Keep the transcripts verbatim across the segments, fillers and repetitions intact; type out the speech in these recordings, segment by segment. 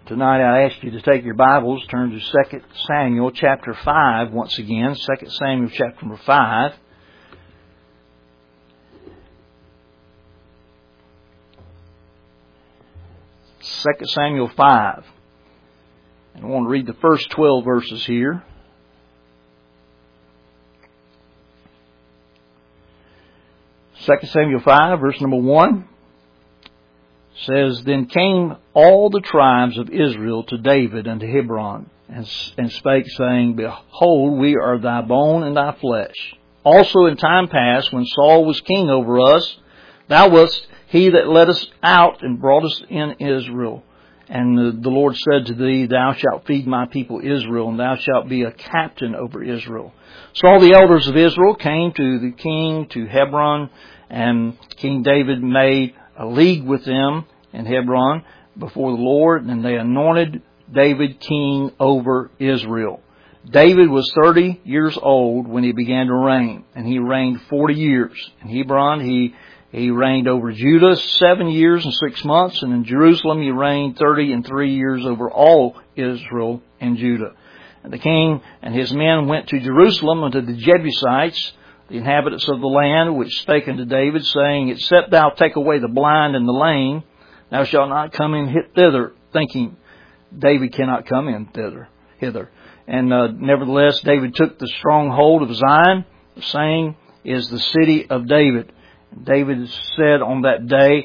Tonight I ask you to take your Bibles, turn to Second Samuel chapter five once again. Second Samuel chapter number five. Second Samuel five. And I want to read the first twelve verses here. Second Samuel five, verse number one. Says, Then came all the tribes of Israel to David unto Hebron, and, and spake, saying, Behold, we are thy bone and thy flesh. Also in time past, when Saul was king over us, thou wast he that led us out and brought us in Israel. And the, the Lord said to thee, Thou shalt feed my people Israel, and thou shalt be a captain over Israel. So all the elders of Israel came to the king to Hebron, and King David made a league with them in Hebron before the Lord, and they anointed David king over Israel. David was thirty years old when he began to reign, and he reigned forty years. In Hebron, he he reigned over Judah seven years and six months, and in Jerusalem he reigned thirty and three years over all Israel and Judah. And the king and his men went to Jerusalem unto the Jebusites, the inhabitants of the land, which spake unto David, saying, Except thou take away the blind and the lame, thou shalt not come in thither, thinking, David cannot come in thither, hither. And uh, nevertheless, David took the stronghold of Zion, the same is the city of David. And David said on that day,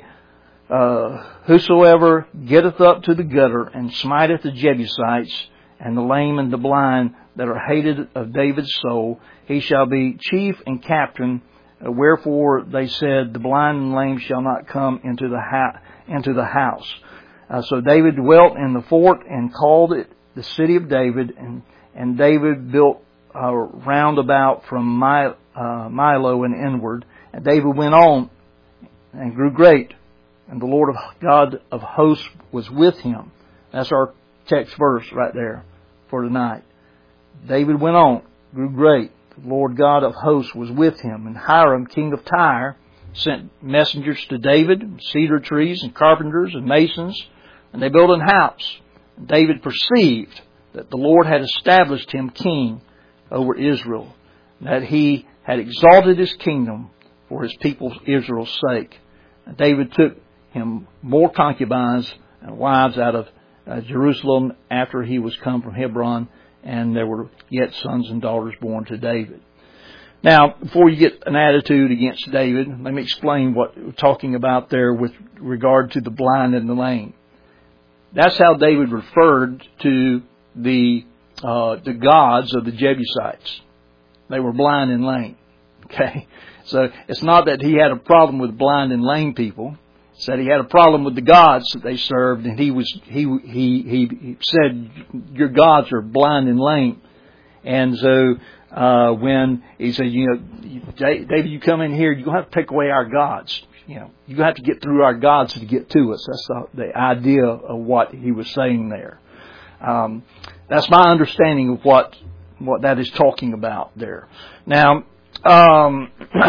uh, Whosoever getteth up to the gutter and smiteth the Jebusites, and the lame and the blind that are hated of David's soul, he shall be chief and captain. Uh, wherefore they said, The blind and lame shall not come into the ha- into the house. Uh, so David dwelt in the fort and called it the city of David. And, and David built uh, round about from My, uh, Milo and inward. And David went on and grew great. And the Lord of God of hosts was with him. That's our text verse right there for tonight. David went on, grew great. The Lord God of hosts was with him. And Hiram, king of Tyre, sent messengers to David, cedar trees and carpenters and masons, and they built an house. And David perceived that the Lord had established him king over Israel, that he had exalted his kingdom for his people Israel's sake. And David took him more concubines and wives out of uh, Jerusalem after he was come from Hebron, and there were yet sons and daughters born to David. Now, before you get an attitude against David, let me explain what we're talking about there with regard to the blind and the lame. That's how David referred to the uh, the gods of the Jebusites. They were blind and lame. Okay, so it's not that he had a problem with blind and lame people. It's that he had a problem with the gods that they served, and he was he he he said, "Your gods are blind and lame." And so uh, when he said, "You know, David, you come in here, you have to take away our gods. You know, you have to get through our gods to get to us." That's the, the idea of what he was saying there. Um, that's my understanding of what what that is talking about there. Now, um,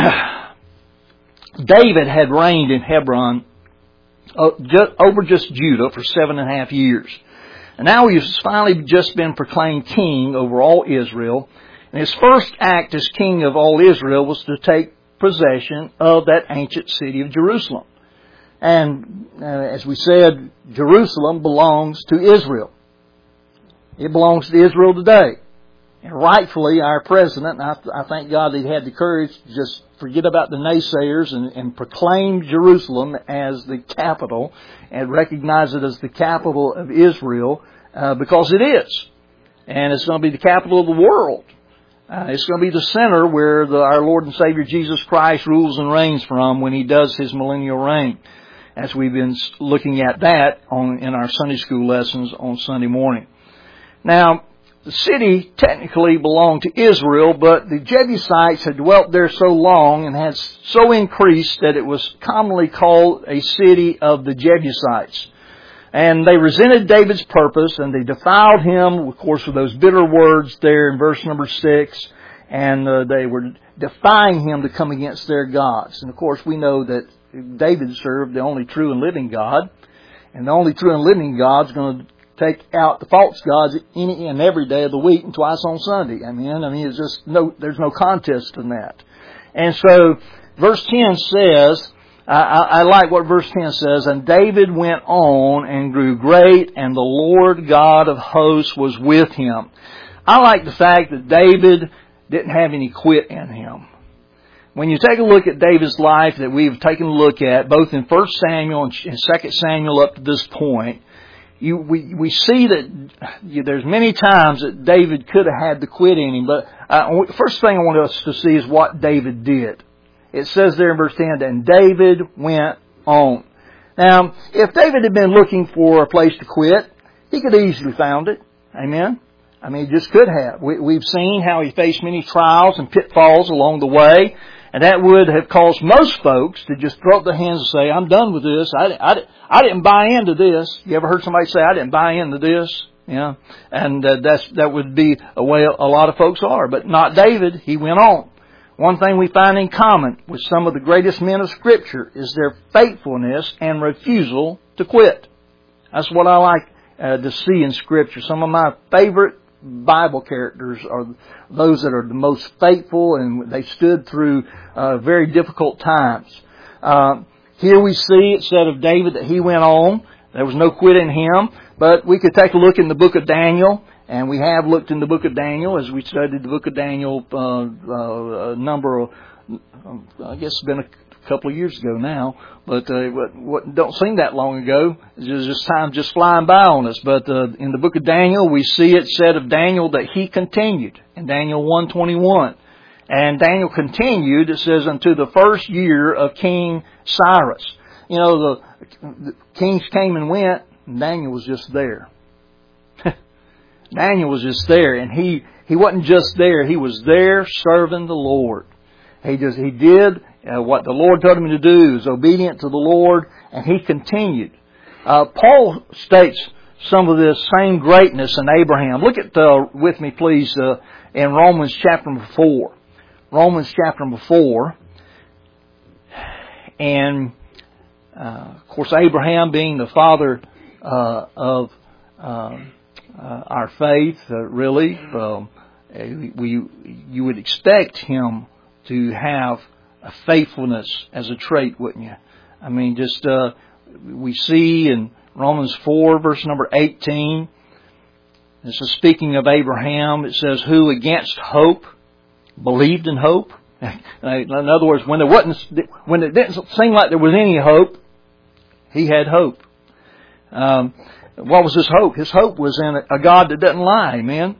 David had reigned in Hebron uh, just, over just Judah for seven and a half years. And now he's finally just been proclaimed king over all Israel. And his first act as king of all Israel was to take possession of that ancient city of Jerusalem. And uh, as we said, Jerusalem belongs to Israel. It belongs to Israel today. And rightfully, our president, and I, I thank God that he had the courage to just forget about the naysayers and, and proclaim Jerusalem as the capital and recognize it as the capital of Israel, uh, because it is. And it's going to be the capital of the world. Uh, it's going to be the center where the, our Lord and Savior Jesus Christ rules and reigns from when He does His millennial reign, as we've been looking at that on in our Sunday school lessons on Sunday morning. Now, the city technically belonged to Israel, but the Jebusites had dwelt there so long and had so increased that it was commonly called a city of the Jebusites. And they resented David's purpose, and they defiled him, of course, with those bitter words there in verse number six. And uh, they were defying him to come against their gods. And, of course, we know that David served the only true and living God. And the only true and living God is going to take out the false gods any and every day of the week and twice on Sunday. Amen. I mean, it's just no, there's no contest in that. And so, verse ten says, I, I, I like what verse ten says, and David went on and grew great, and the Lord God of hosts was with him. I like the fact that David didn't have any quit in him. When you take a look at David's life that we've taken a look at, both in First Samuel and Second Samuel up to this point, you, we, we see that you, there's many times that David could have had to quit in him. But uh, first thing I want us to see is what David did. It says there in verse ten, and David went on. Now, if David had been looking for a place to quit, he could have easily found it. Amen? I mean, he just could have. We, we've seen how he faced many trials and pitfalls along the way. And that would have caused most folks to just throw up their hands and say, I'm done with this. I, I, I didn't buy into this. You ever heard somebody say, I didn't buy into this? Yeah. And uh, that's, that would be a way a lot of folks are. But not David. He went on. One thing we find in common with some of the greatest men of Scripture is their faithfulness and refusal to quit. That's what I like uh, to see in Scripture. Some of my favorite Bible characters are those that are the most faithful, and they stood through uh, very difficult times. Uh, here we see it said of David that he went on. There was no quit in him. But we could take a look in the book of Daniel, and we have looked in the book of Daniel as we studied the book of Daniel uh, uh, a number of, I guess it's been a couple of years ago now, but uh, what, what don't seem that long ago. It's just time just flying by on us. But uh, in the book of Daniel, we see it said of Daniel that he continued in Daniel one twenty-one. And Daniel continued, it says, unto the first year of King Cyrus. You know, the, the kings came and went, and Daniel was just there. Daniel was just there, and he, he wasn't just there. He was there serving the Lord. He just he did uh, what the Lord told him to do. He was obedient to the Lord, and he continued. Uh, Paul states some of this same greatness in Abraham. Look at uh, with me, please, uh, in Romans chapter number four. Romans chapter number four, and uh, of course Abraham being the father uh, of uh, uh, our faith, uh, really, um, we you would expect him to have a faithfulness as a trait, wouldn't you? I mean, just uh, we see in Romans four, verse number eighteen, this is speaking of Abraham. It says, who against hope believed in hope. In other words, when there wasn't, when it didn't seem like there was any hope, he had hope. Um, what was his hope? His hope was in a God that doesn't lie. Amen.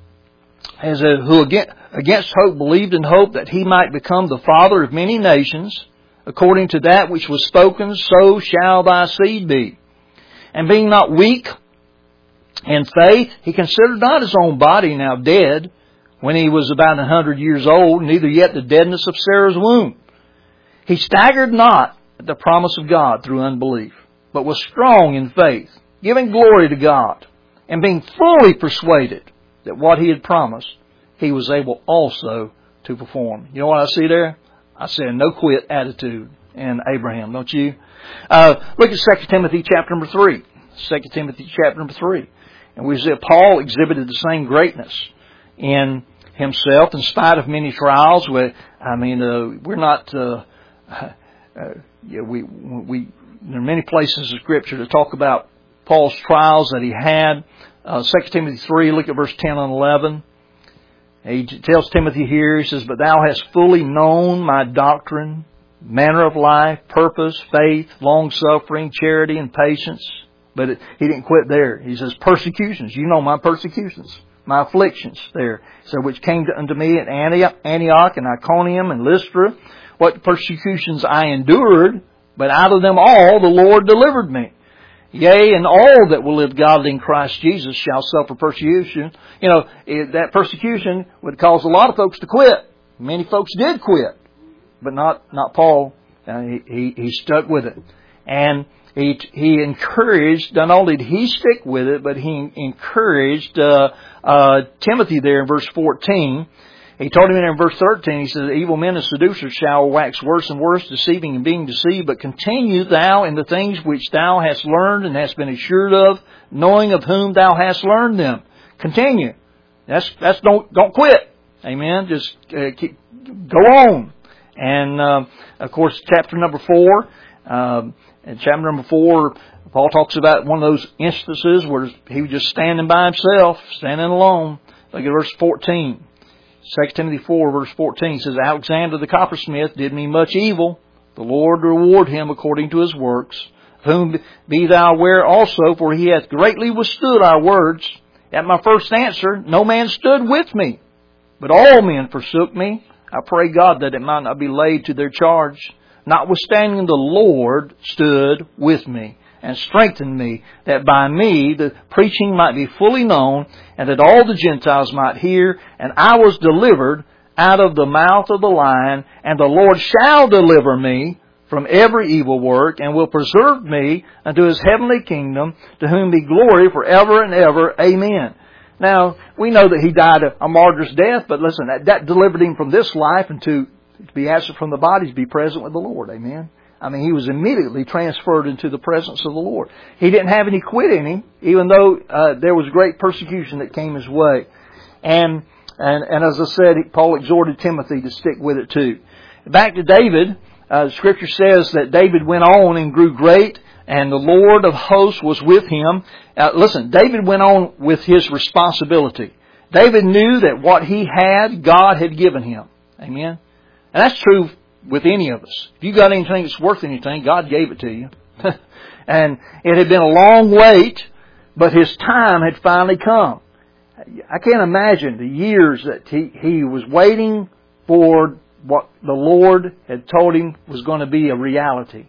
As a, who against, against hope believed in hope that he might become the father of many nations, according to that which was spoken, so shall thy seed be. And being not weak in faith, he considered not his own body now dead, when he was about a hundred years old, neither yet the deadness of Sarah's womb. He staggered not at the promise of God through unbelief, but was strong in faith, giving glory to God, and being fully persuaded that what he had promised, he was able also to perform. You know what I see there? I see a no quit attitude in Abraham, don't you? Uh, look at Second Timothy chapter number three. Second Timothy chapter number three. And we see Paul exhibited the same greatness in himself in spite of many trials. We, I mean, uh, we're not, uh, uh, yeah, we, we, there are many places in Scripture to talk about Paul's trials that he had. Uh, Second Timothy three, look at verse ten and eleven. He tells Timothy here, he says, but thou hast fully known my doctrine, manner of life, purpose, faith, long-suffering, charity, and patience. But it, he didn't quit there. He says, persecutions. You know my persecutions, my afflictions there. So which came to, unto me at Antioch and Iconium and Lystra. What persecutions I endured, but out of them all the Lord delivered me. Yea, and all that will live godly in Christ Jesus shall suffer persecution. You know, that persecution would cause a lot of folks to quit. Many folks did quit, but not not Paul. Uh, he, he he stuck with it, and he he encouraged. Not only did he stick with it, but he encouraged uh, uh, Timothy there in verse fourteen. He told him in verse thirteen, he says, evil men and seducers shall wax worse and worse, deceiving and being deceived, but continue thou in the things which thou hast learned and hast been assured of, knowing of whom thou hast learned them. Continue. That's, that's, don't, don't quit. Amen. Just uh, keep, go on. And, uh, of course, chapter number four, um, in chapter number four, Paul talks about one of those instances where he was just standing by himself, standing alone. Look at verse fourteen. Second Timothy four, verse fourteen says, Alexander the coppersmith did me much evil. The Lord reward him according to his works. Of whom be thou aware also, for he hath greatly withstood our words. At my first answer, no man stood with me, but all men forsook me. I pray God that it might not be laid to their charge. Notwithstanding, the Lord stood with me and strengthened me, that by me the preaching might be fully known, and that all the Gentiles might hear. And I was delivered out of the mouth of the lion, and the Lord shall deliver me from every evil work, and will preserve me unto His heavenly kingdom, to whom be glory forever and ever. Amen. Now, we know that He died a, a martyr's death, but listen, that, that delivered Him from this life and to, to be absent from the body, to be present with the Lord. Amen. I mean, he was immediately transferred into the presence of the Lord. He didn't have any quit in him, even though uh, there was great persecution that came his way. And, and and as I said, Paul exhorted Timothy to stick with it too. Back to David, uh, the Scripture says that David went on and grew great, and the Lord of hosts was with him. Uh, listen, David went on with his responsibility. David knew that what he had, God had given him. Amen? And that's true with any of us. If you got anything that's worth anything, God gave it to you. And it had been a long wait, but His time had finally come. I can't imagine the years that he, he was waiting for what the Lord had told him was going to be a reality.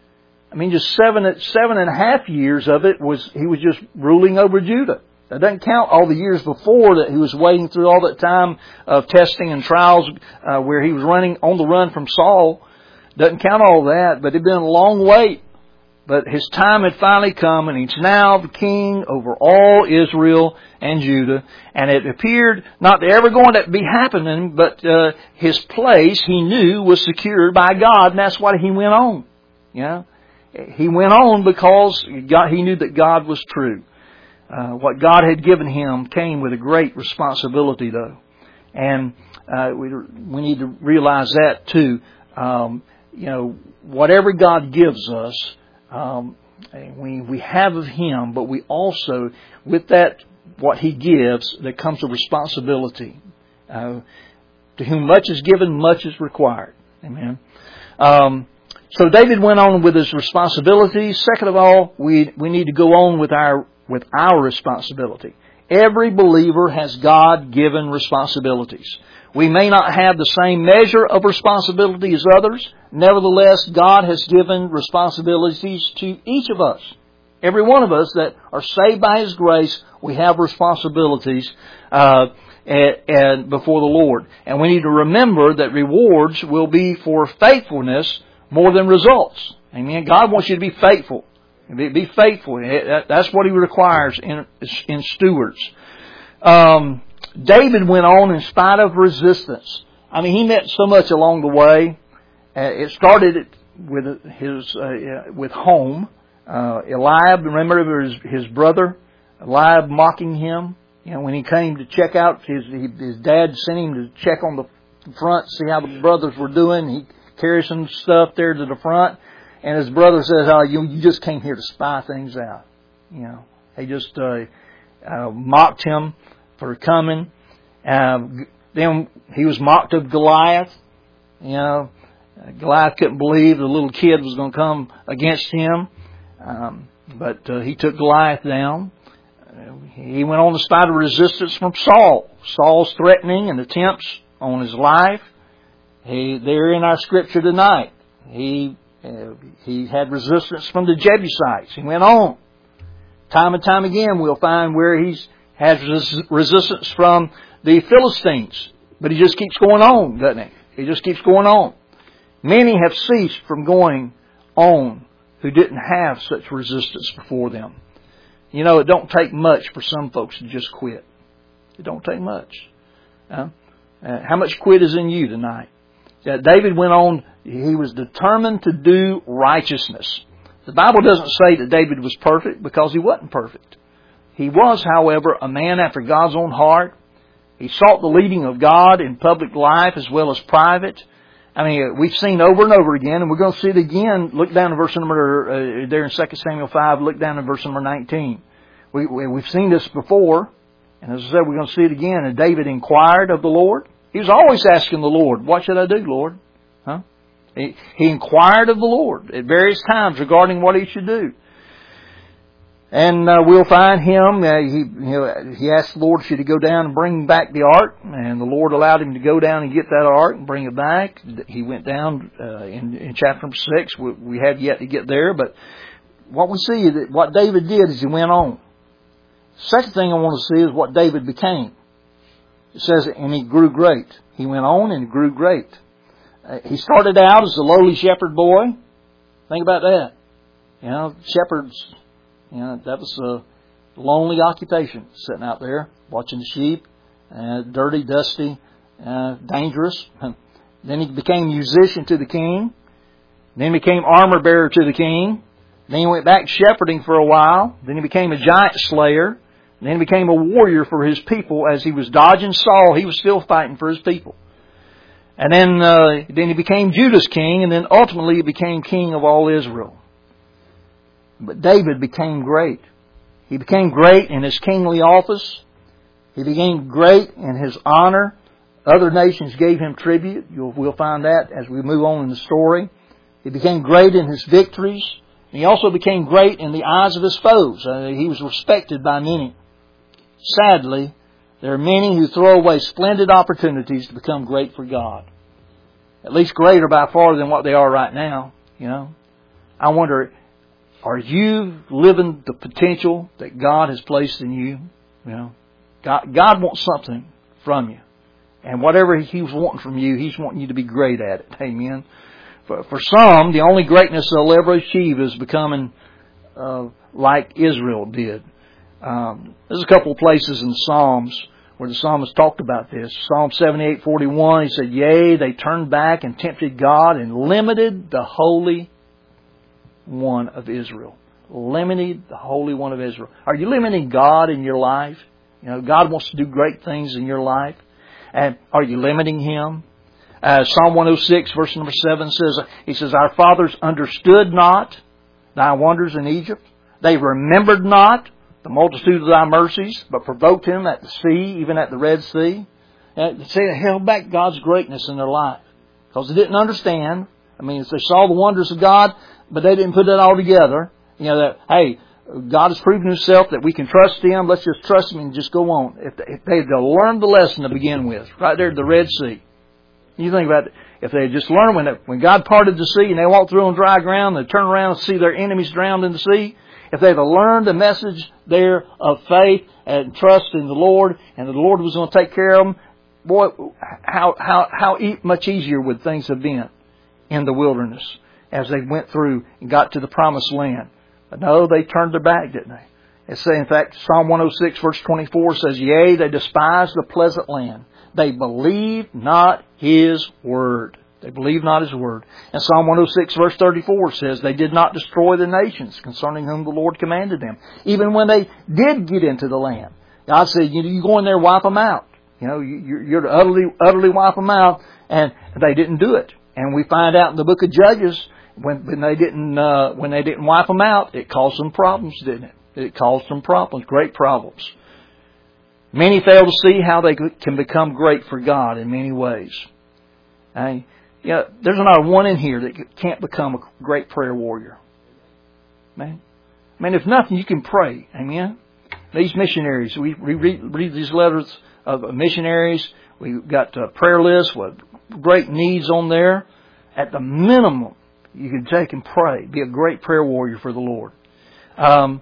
I mean, just seven, seven and a half years of it was, he was just ruling over Judah. That doesn't count all the years before that he was waiting through all that time of testing and trials uh, where he was running on the run from Saul. Doesn't count all that, but it had been a long wait. But his time had finally come, and he's now the king over all Israel and Judah. And it appeared not to ever going to be happening, but uh, his place, he knew, was secured by God, and that's why he went on. You know? He went on because God, he knew that God was true. Uh, what God had given him came with a great responsibility, though. And uh, we, we need to realize that, too. Um, you know, whatever God gives us, um, we, we have of Him, but we also, with that, what He gives, there comes a responsibility. Uh, to whom much is given, much is required. Amen. Um, so David went on with his responsibilities. Second of all, we we need to go on with our with our responsibility. Every believer has God-given responsibilities. We may not have the same measure of responsibility as others. Nevertheless, God has given responsibilities to each of us. Every one of us that are saved by His grace, we have responsibilities uh, and, and before the Lord. And we need to remember that rewards will be for faithfulness more than results. Amen. God wants you to be faithful. Be, be faithful. That's what He requires in, in stewards. Um, David went on in spite of resistance. I mean, he met so much along the way. Uh, it started with his uh, with home. Uh, Eliab, remember his, his brother, Eliab mocking him. You know, when he came to check out, his his dad sent him to check on the front, see how the brothers were doing. He carried some stuff there to the front. And his brother says, "Oh, you, you just came here to spy things out." You know, he just uh, uh, mocked him for coming. Uh, then he was mocked of Goliath. You know, Goliath couldn't believe the little kid was going to come against him, um, but uh, he took Goliath down. Uh, he went on to spite of resistance from Saul. Saul's threatening and attempts on his life. He, they're in our scripture tonight. He Uh, he had resistance from the Jebusites. He went on. Time and time again we'll find where he's had resistance from the Philistines. But he just keeps going on, doesn't he? He just keeps going on. Many have ceased from going on who didn't have such resistance before them. You know, it don't take much for some folks to just quit. It don't take much. Uh, Uh, how much quit is in you tonight? Uh, David went on, he was determined to do righteousness. The Bible doesn't say that David was perfect because he wasn't perfect. He was, however, a man after God's own heart. He sought the leading of God in public life as well as private. I mean, we've seen over and over again, and we're going to see it again. Look down to verse number, uh, there in Second Samuel five, look down to verse number nineteen. We, we, we've seen this before, and as I said, we're going to see it again. And David inquired of the Lord. He was always asking the Lord, what should I do, Lord? Huh? He, he inquired of the Lord at various times regarding what he should do. And uh, we'll find him, uh, he, you know, he asked the Lord, should he go down and bring back the ark? And the Lord allowed him to go down and get that ark and bring it back. He went down uh, in, in chapter number six. We, we have yet to get there, but what we see is that what David did is he went on. Second thing I want to see is what David became. It says, and he grew great. He went on and grew great. Uh, he started out as a lowly shepherd boy. Think about that. You know, shepherds... You know, that was a lonely occupation, sitting out there, watching the sheep, uh, dirty, dusty, uh, dangerous. Then he became musician to the king. Then he became armor bearer to the king. Then he went back shepherding for a while. Then he became a giant slayer. Then he became a warrior for his people. As he was dodging Saul, he was still fighting for his people. And then, uh, then he became Judah's king, and then ultimately he became king of all Israel. But David became great. He became great in his kingly office. He became great in his honor. Other nations gave him tribute. You'll, we'll find that as we move on in the story. He became great in his victories. He also became great in the eyes of his foes. Uh, he was respected by many. Sadly, there are many who throw away splendid opportunities to become great for God. At least greater by far than what they are right now. You know, I wonder, are you living the potential that God has placed in you? You know, God, God wants something from you. And whatever He's wanting from you, He's wanting you to be great at it. Amen. For, for some, the only greatness they'll ever achieve is becoming uh, like Israel did. Um, there's a couple of places in the Psalms where the psalmist talked about this. Psalm seventy-eight forty-one, he said, yea, they turned back and tempted God and limited the Holy One of Israel. Limited the Holy One of Israel. Are you limiting God in your life? You know, God wants to do great things in your life. And are you limiting Him? Uh, Psalm one oh six, verse number seven says, He says, our fathers understood not thy wonders in Egypt. They remembered not the multitude of thy mercies, but provoked him at the sea, even at the Red Sea. Uh, they held back God's greatness in their life because they didn't understand. I mean, they saw the wonders of God, but they didn't put it all together. You know, that, hey, God has proven Himself that we can trust Him. Let's just trust Him and just go on. If they, if they had learned the lesson to begin with, right there at the Red Sea. You think about it. If they had just learned when, they, when God parted the sea and they walked through on dry ground, they turn around and see their enemies drowned in the sea. If they'd have learned the message there of faith and trust in the Lord, and the Lord was going to take care of them, boy, how how how e- much easier would things have been in the wilderness as they went through and got to the promised land. But no, they turned their back, didn't they? It say, in fact, Psalm one oh six, verse twenty-four says, yea, they despised the pleasant land. They believed not His word. They believed not His word. And Psalm one oh six, verse thirty-four says, they did not destroy the nations concerning whom the Lord commanded them. Even when they did get into the land, God said, you, you go in there, wipe them out. You know, you, you're to utterly, utterly wipe them out. And they didn't do it. And we find out in the book of Judges, when, when they didn't, uh, when they didn't wipe them out, it caused them problems, didn't it? It caused them problems, great problems. Many fail to see how they can become great for God in many ways. I, you know, there's not one in here that can't become a great prayer warrior. Man, I mean, if nothing, you can pray. Amen. These missionaries, we read, read these letters of missionaries. We've got a prayer list with great needs on there. At the minimum, you can take and pray. Be a great prayer warrior for the Lord. Um,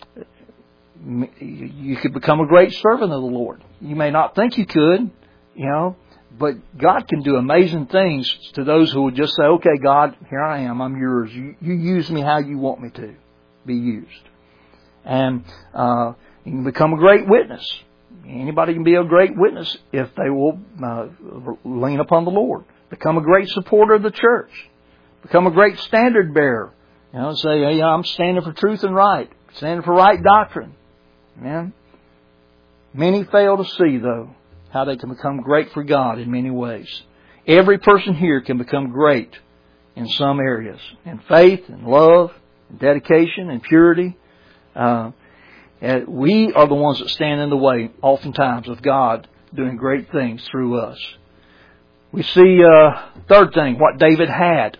you could become a great servant of the Lord. You may not think you could, you know, but God can do amazing things to those who would just say, okay, God, here I am. I'm yours. You, you use me how you want me to be used. And uh, you can become a great witness. Anybody can be a great witness if they will uh, lean upon the Lord. Become a great supporter of the church. Become a great standard bearer. You know, say, hey, I'm standing for truth and right. Standing for right doctrine. Amen. Many fail to see, though, how they can become great for God in many ways. Every person here can become great in some areas. In faith, in love, in dedication, in purity. Uh, we are the ones that stand in the way, oftentimes, of God doing great things through us. We see, uh, third thing, what David had.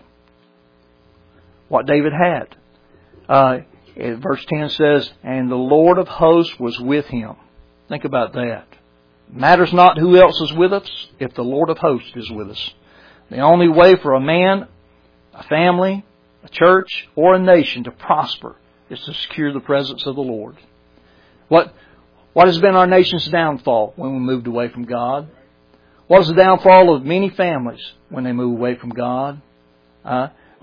What David had. Uh, verse ten says, and the Lord of hosts was with him. Think about that. It matters not who else is with us if the Lord of hosts is with us. The only way for a man, a family, a church, or a nation to prosper is to secure the presence of the Lord. What, what has been our nation's downfall when we moved away from God? What is the downfall of many families when they move away from God? Uh,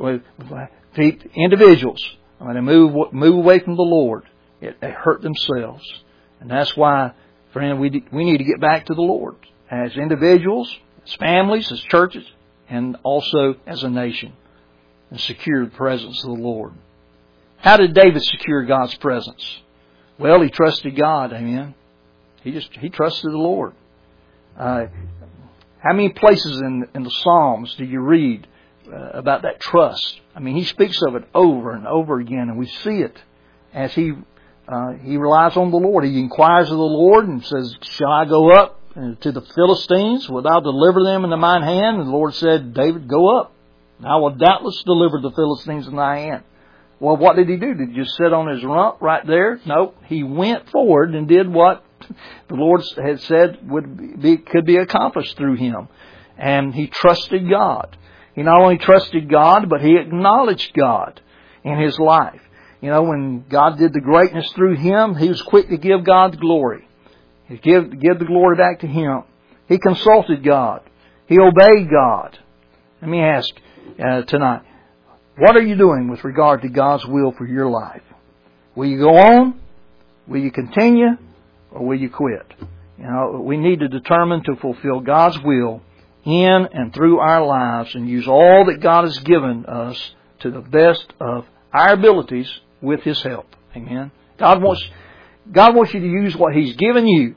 individuals, when they move move away from the Lord, it, they hurt themselves. And that's why, friend, we we need to get back to the Lord as individuals, as families, as churches, and also as a nation, and secure the presence of the Lord. How did David secure God's presence? Well, he trusted God. Amen. He just he trusted the Lord. Uh, how many places in in the Psalms do you read uh, about that trust? I mean, he speaks of it over and over again, and we see it as he uh, he relies on the Lord. He inquires of the Lord and says, "Shall I go up to the Philistines? Wilt thou deliver them into mine hand?" And the Lord said, "David, go up. I will doubtless deliver the Philistines in thy hand." Well, what did he do? Did he just sit on his rump right there? No, he went forward and did what the Lord had said would be could be accomplished through him, and he trusted God. He not only trusted God, but he acknowledged God in his life. You know, when God did the greatness through him, he was quick to give God the glory. He give give the glory back to him. He consulted God. He obeyed God. Let me ask uh, tonight, what are you doing with regard to God's will for your life? Will you go on? Will you continue? Or will you quit? You know, we need to determine to fulfill God's will in and through our lives and use all that God has given us to the best of our abilities with His help. Amen. God wants, God wants you to use what He's given you,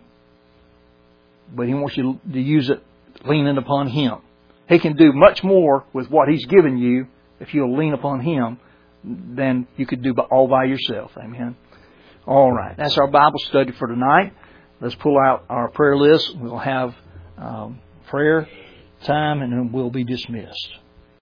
but He wants you to use it leaning upon Him. He can do much more with what He's given you if you'll lean upon Him than you could do all by yourself. Amen. All right. That's our Bible study for tonight. Let's pull out our prayer list. We'll have um, prayer time and then we'll be dismissed.